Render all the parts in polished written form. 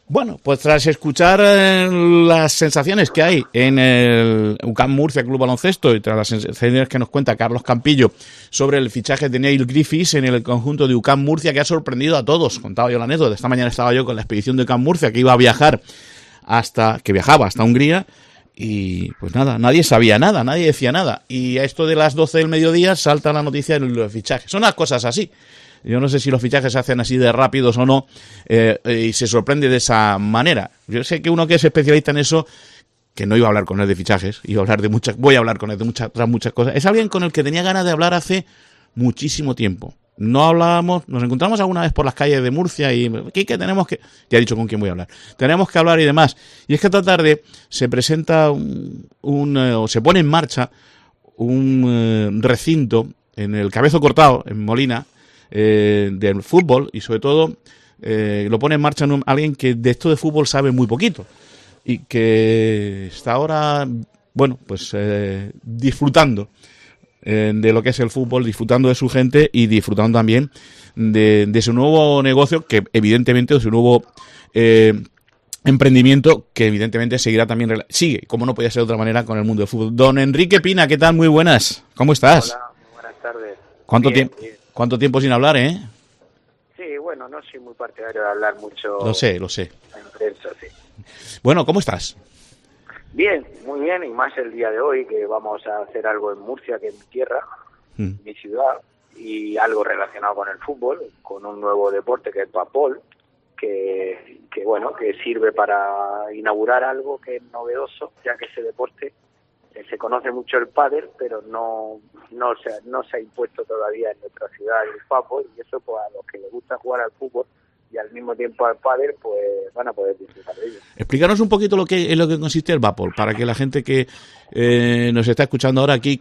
Bueno, pues tras escuchar las sensaciones que hay en el UCAM Murcia Club Baloncesto y tras las sensaciones que nos cuenta Carlos Campillo sobre el fichaje de Neil Griffiths en el conjunto de UCAM Murcia, que ha sorprendido a todos. Contaba yo la anécdota, esta mañana estaba yo con la expedición de UCAM Murcia que viajaba hasta Hungría y pues nada, nadie sabía nada, nadie decía nada. Y a esto de las 12 del mediodía salta la noticia de los fichajes. Son las cosas así. Yo no sé si los fichajes se hacen así de rápidos o no, y se sorprende de esa manera. Yo sé que uno que es especialista en eso, que no iba a hablar con él de fichajes, voy a hablar con él de muchas cosas. Es alguien con el que tenía ganas de hablar hace muchísimo tiempo. No hablábamos, nos encontramos alguna vez por las calles de Murcia y Quique, ya he dicho con quién voy a hablar, tenemos que hablar y demás. Y es que esta tarde se presenta o se pone en marcha un recinto en el Cabezo Cortado, en Molina, del fútbol, y sobre todo lo pone en marcha alguien que de esto de fútbol sabe muy poquito y que está ahora, bueno, pues disfrutando de lo que es el fútbol, disfrutando de su gente y disfrutando también de su nuevo negocio, que evidentemente, de su nuevo emprendimiento, que evidentemente sigue, como no podía ser de otra manera, con el mundo del fútbol. Don Enrique Pina, ¿qué tal? Muy buenas, ¿cómo estás? Hola, muy buenas tardes. Bien. ¿Cuánto tiempo sin hablar, Sí, bueno, no soy muy partidario de hablar mucho. Lo sé. En prensa, sí. Bueno, ¿cómo estás? Bien, muy bien, y más el día de hoy, que vamos a hacer algo en Murcia, que es mi tierra, mi ciudad, y algo relacionado con el fútbol, con un nuevo deporte que es Papol, que sirve para inaugurar algo que es novedoso, ya que ese deporte se conoce mucho el pádel, pero no se ha impuesto todavía en nuestra ciudad el fútbol, y eso pues a los que les gusta jugar al fútbol y al mismo tiempo al pádel, pues van a poder disfrutar de ello. Explícanos un poquito en lo que consiste el vapor, para que la gente que nos está escuchando ahora aquí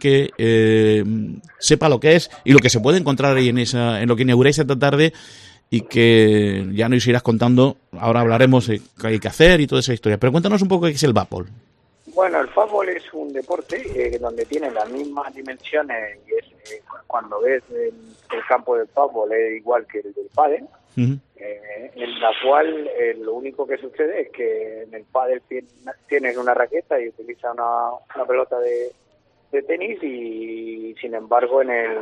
sepa lo que es y lo que se puede encontrar ahí en lo que inauguráis esta tarde, y que ya nos irás contando. Ahora hablaremos de qué hay que hacer y toda esa historia, pero cuéntanos un poco qué es el vapor. Bueno, el fútbol es un deporte donde tiene las mismas dimensiones, y es cuando ves el campo del fútbol es igual que el del pádel, en la cual lo único que sucede es que en el pádel tienes una raqueta y utilizas una pelota de tenis, y sin embargo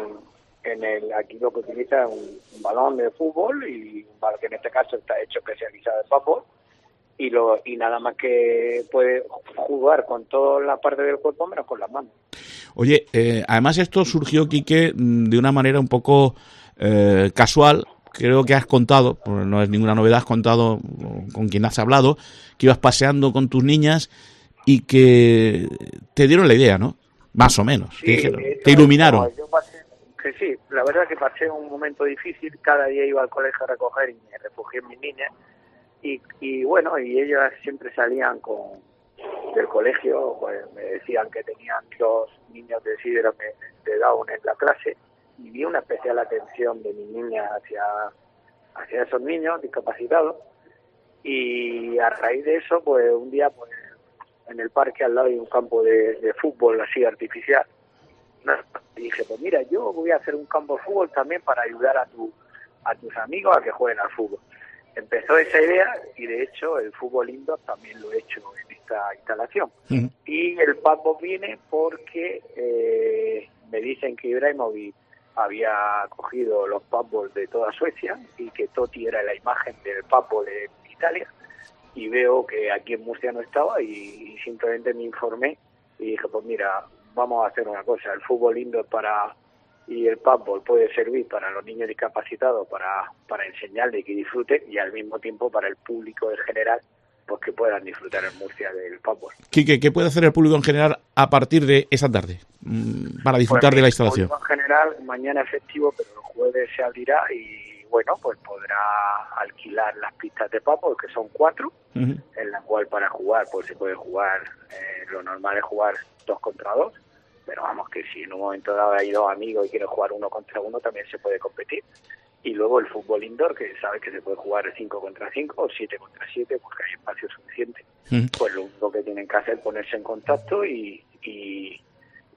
aquí lo que utiliza es un balón de fútbol, y un balón que en este caso está hecho especializado de fútbol. Y nada más que puede jugar con toda la parte del cuerpo menos con las manos. Oye, además esto surgió, Quique, de una manera un poco casual. Creo que has contado, pues no es ninguna novedad, has contado con quien has hablado, que ibas paseando con tus niñas y que te dieron la idea, ¿no? Más o menos. Sí, te iluminaron. Sí, la verdad que pasé un momento difícil. Cada día iba al colegio a recoger y me refugié en mis niñas. Y bueno, y ellas siempre salían del colegio, pues me decían que tenían 2 niños de síndrome de Down en la clase, y vi una especial atención de mis niñas hacia esos niños discapacitados, y a raíz de eso, pues un día, pues en el parque al lado hay un campo de fútbol así artificial, ¿no? Y dije, pues mira, yo voy a hacer un campo de fútbol también para ayudar a tus amigos a que jueguen al fútbol. Empezó esa idea, y de hecho el fútbol indoor también lo he hecho en esta instalación. Y el pádel viene porque me dicen que Ibrahimovic había cogido los pádel de toda Suecia, y que Totti era la imagen del pádel en Italia, y veo que aquí en Murcia no estaba, y simplemente me informé y dije, pues mira, vamos a hacer una cosa, el fútbol indoor y el pádel puede servir para los niños discapacitados para enseñarles que disfruten, y al mismo tiempo para el público en general, pues que puedan disfrutar en Murcia del pádel. Quique, ¿qué puede hacer el público en general a partir de esa tarde para disfrutar de la instalación? El público en general, mañana es festivo, pero el jueves se abrirá, y bueno, pues podrá alquilar las pistas de pádel, que son 4, en la cual para jugar, pues se puede jugar, lo normal es jugar 2 contra 2, pero vamos, que si en un momento dado hay 2 amigos y quieren jugar 1 contra 1, también se puede competir. Y luego el fútbol indoor, que sabes que se puede jugar 5 contra 5 o 7 contra 7, porque hay espacio suficiente. Pues lo único que tienen que hacer es ponerse en contacto y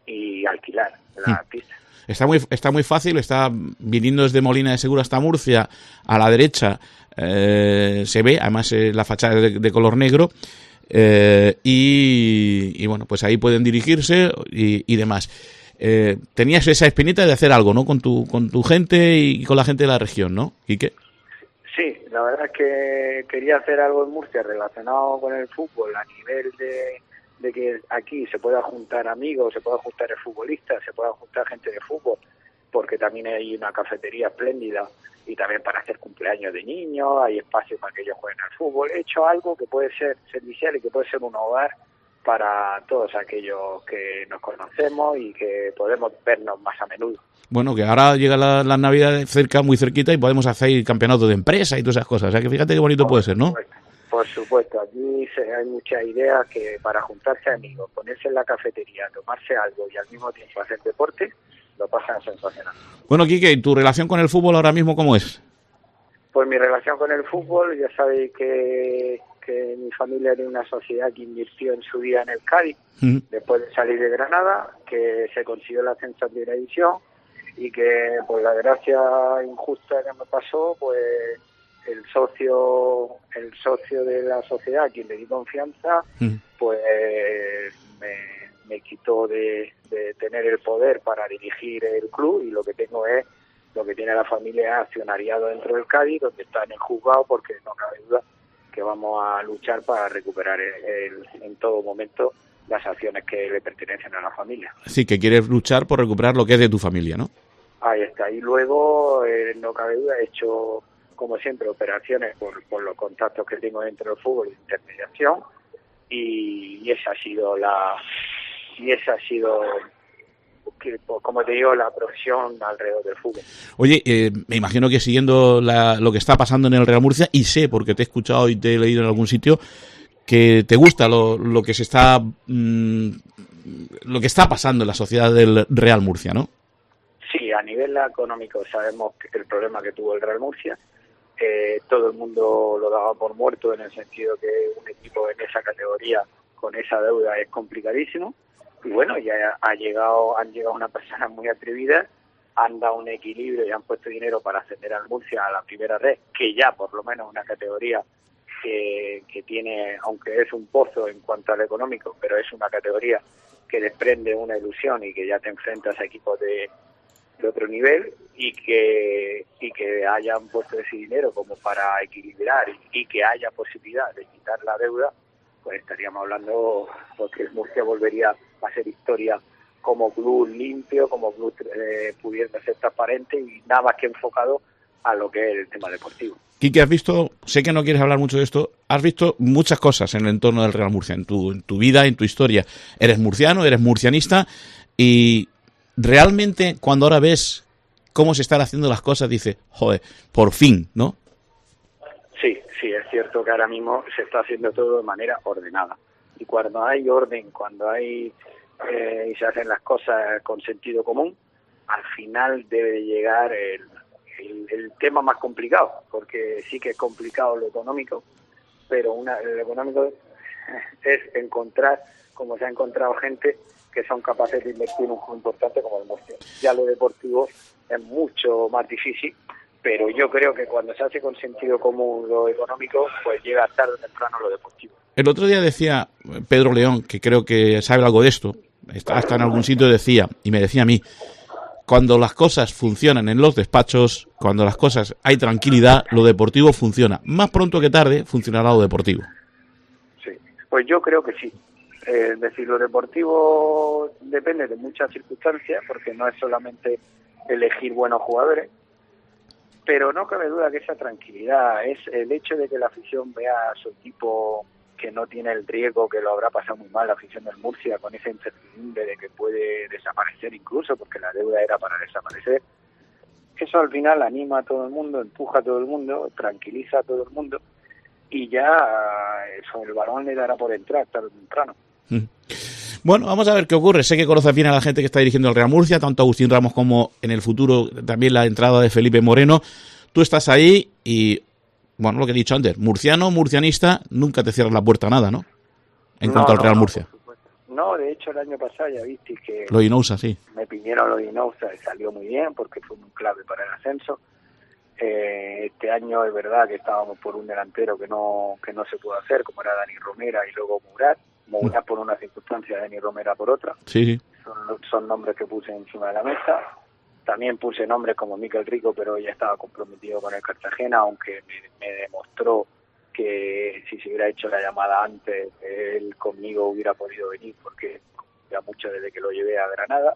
y alquilar la pista. Está muy fácil, está viniendo desde Molina de Segura hasta Murcia, a la derecha se ve, además la fachada es de color negro, y bueno, pues ahí pueden dirigirse y demás. Tenías esa espinita de hacer algo, ¿no? Con tu gente y con la gente de la región, ¿no, Quique? Sí, la verdad es que quería hacer algo en Murcia relacionado con el fútbol a nivel de que aquí se pueda juntar amigos, se pueda juntar futbolistas, se pueda juntar gente de fútbol, porque también hay una cafetería espléndida y también para hacer cumpleaños de niños, hay espacio para que ellos jueguen al fútbol. He hecho algo que puede ser servicial y que puede ser un hogar para todos aquellos que nos conocemos y que podemos vernos más a menudo. Bueno, que ahora llega la Navidad cerca, muy cerquita, y podemos hacer campeonatos de empresa y todas esas cosas. O sea, que fíjate qué bonito puede ser, ¿no? Por supuesto, aquí hay muchas ideas que para juntarse amigos, ponerse en la cafetería, tomarse algo y al mismo tiempo hacer deporte, lo pasan sensacional. Bueno, Quique, ¿y tu relación con el fútbol ahora mismo cómo es? Pues mi relación con el fútbol, ya sabéis que mi familia era una sociedad que invirtió en su vida en el Cádiz, después de salir de Granada, que se consiguió el ascenso a primera división y que por la desgracia injusta que me pasó, pues el socio de la sociedad, a quien le di confianza, pues me quitó de tener el poder para dirigir el club, y lo que tengo es lo que tiene la familia accionariado dentro del Cádiz, donde está en el juzgado, porque no cabe duda que vamos a luchar para recuperar en todo momento las acciones que le pertenecen a la familia. Sí, que quieres luchar por recuperar lo que es de tu familia, ¿no? Ahí está. Y luego, no cabe duda, he hecho, como siempre, operaciones por los contactos que tengo dentro del fútbol de intermediación, y esa ha sido como te digo, la profesión alrededor del fútbol. Oye, me imagino que siguiendo lo que está pasando en el Real Murcia, y sé, porque te he escuchado y te he leído en algún sitio, que te gusta lo que se está lo que está pasando en la sociedad del Real Murcia, ¿no? Sí, a nivel económico sabemos que el problema que tuvo el Real Murcia, todo el mundo lo daba por muerto, en el sentido que un equipo en esa categoría con esa deuda es complicadísimo. Y bueno, ya han llegado unas personas muy atrevidas, han dado un equilibrio y han puesto dinero para ascender al Murcia a la primera red, que ya por lo menos una categoría que tiene, aunque es un pozo en cuanto al económico, pero es una categoría que desprende una ilusión y que ya te enfrentas a equipos de otro nivel, y que hayan puesto ese dinero como para equilibrar y que haya posibilidad de quitar la deuda, pues estaríamos hablando porque el Murcia volvería a ser historia como club limpio, como club pudiendo ser transparente y nada más que enfocado a lo que es el tema deportivo. Quique, has visto, sé que no quieres hablar mucho de esto, has visto muchas cosas en el entorno del Real Murcia, en tu vida, en tu historia. Eres murciano, eres murcianista, y realmente cuando ahora ves cómo se están haciendo las cosas, dices, joder, por fin, ¿no? Sí, es cierto que ahora mismo se está haciendo todo de manera ordenada. Y cuando hay orden, cuando hay y se hacen las cosas con sentido común, al final debe llegar el tema más complicado, porque sí que es complicado lo económico, pero lo económico es encontrar, como se ha encontrado gente que son capaces de invertir en un club importante como el Murcia. Ya lo deportivo es mucho más difícil, pero yo creo que cuando se hace con sentido común lo económico, pues llega tarde o temprano lo deportivo. El otro día decía Pedro León, que creo que sabe algo de esto, hasta en algún sitio decía, y me decía a mí, cuando las cosas funcionan en los despachos, cuando las cosas hay tranquilidad, lo deportivo funciona. Más pronto que tarde funcionará lo deportivo. Sí, pues yo creo que sí. Es decir, lo deportivo depende de muchas circunstancias, porque no es solamente elegir buenos jugadores, pero no cabe duda que esa tranquilidad es el hecho de que la afición vea a su equipo que no tiene el riesgo, que lo habrá pasado muy mal la afición del Murcia, con esa incertidumbre de que puede desaparecer incluso, porque la deuda era para desaparecer. Eso al final anima a todo el mundo, empuja a todo el mundo, tranquiliza a todo el mundo, y ya el balón le dará por entrar tarde o temprano. Bueno, vamos a ver qué ocurre. Sé que conoces bien a la gente que está dirigiendo el Real Murcia, tanto Agustín Ramos como en el futuro también la entrada de Felipe Moreno. Tú estás ahí y, bueno, lo que he dicho antes, murciano, murcianista, nunca te cierras la puerta a nada, ¿no? En cuanto al Real Murcia. No, de hecho el año pasado ya viste que Lo Inousa, sí. me pidieron lo de Inousa y salió muy bien porque fue muy clave para el ascenso. Este año es verdad que estábamos por un delantero que no se pudo hacer, como era Dani Romera y luego Murat por una circunstancia, Dani Romera por otra. Sí. Son nombres que puse encima de la mesa. También puse nombres como Mikel Rico, pero ya estaba comprometido con el Cartagena, aunque me demostró que si se hubiera hecho la llamada antes, él conmigo hubiera podido venir, porque ya mucho desde que lo llevé a Granada.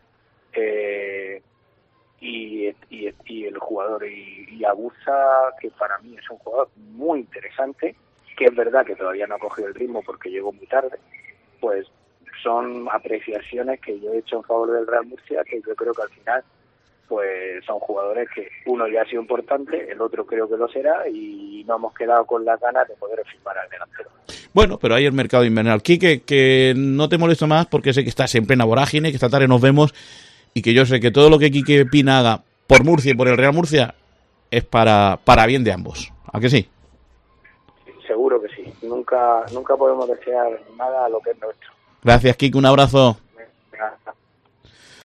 Y el jugador y Abusa, que para mí es un jugador muy interesante, que es verdad que todavía no ha cogido el ritmo porque llegó muy tarde, pues son apreciaciones que yo he hecho en favor del Real Murcia, que yo creo que al final pues son jugadores que uno ya ha sido importante, el otro creo que lo será, y no hemos quedado con las ganas de poder firmar al delantero. Bueno, pero hay el mercado invernal. Quique, que no te molesto más porque sé que estás en plena vorágine, que esta tarde nos vemos y que yo sé que todo lo que Quique Pina haga por Murcia y por el Real Murcia es para bien de ambos. ¿A que sí? Seguro que sí. Nunca podemos desear nada a lo que es nuestro. Gracias, Quique. Un abrazo.